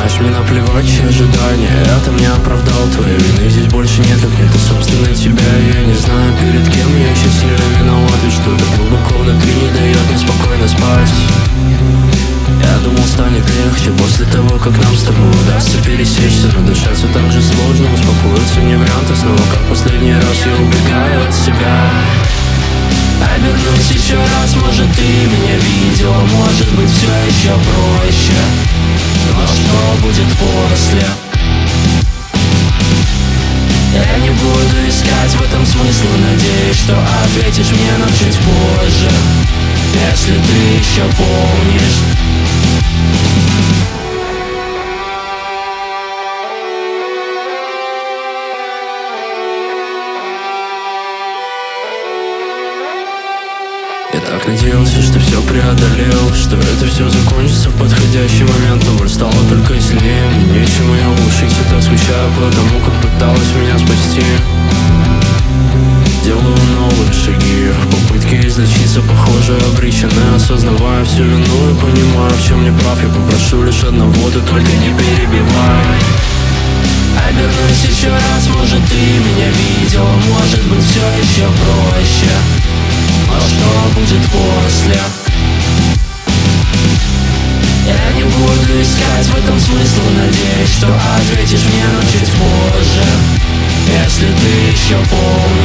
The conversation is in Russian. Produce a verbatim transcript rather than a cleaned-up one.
Знаешь, мне наплевать, чьи ожидания. Я-то не оправдал твоей вины. Здесь больше нет, как нет, и собственно тебя. Я не знаю, перед кем я счастливо виноват. Ведь что-то глубоко внутри не дает мне спокойно спать. Я думал, станет легче после того, как нам с тобой удастся пересечься. Но дышаться так же сложно, успокоиться не вариант. И снова, как последний раз, я убегаю от себя. Обернусь еще раз, может, ты меня видела. Может быть, все еще проще. Но что будет после? Я не буду искать в этом смысла. Надеюсь, что ответишь мне, но чуть позже, если ты еще помнишь. Я так надеялся, что все преодолел, что это все закончится в подходящий момент. Но боль стала только сильнее, мне нечему я глушить. Я так скучаю по тому, как пыталась меня спасти. Делаю новые шаги в попытке излечиться, похоже, обречены. Осознавая всю вину и понимаю, в чем не прав. Я попрошу лишь одного, ты только не перебивай. Обернусь еще раз, может, ты меня видела. Может быть, все еще проще. Но что будет после? Я не буду искать в этом смысла. Надеюсь, что ответишь мне, но чуть позже, если ты еще помнишь.